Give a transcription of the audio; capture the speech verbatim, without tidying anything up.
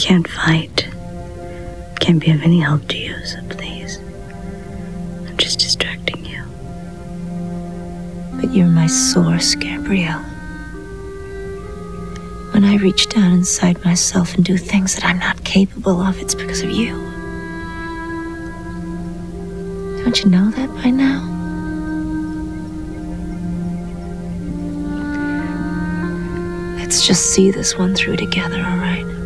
can't fight. Can't be of any help to you, so please. I'm just distracting you. But you're my source, Gabrielle. When I reach down inside myself and do things that I'm not capable of, it's because of you. Don't you know that by now? Let's just see this one through together, all right?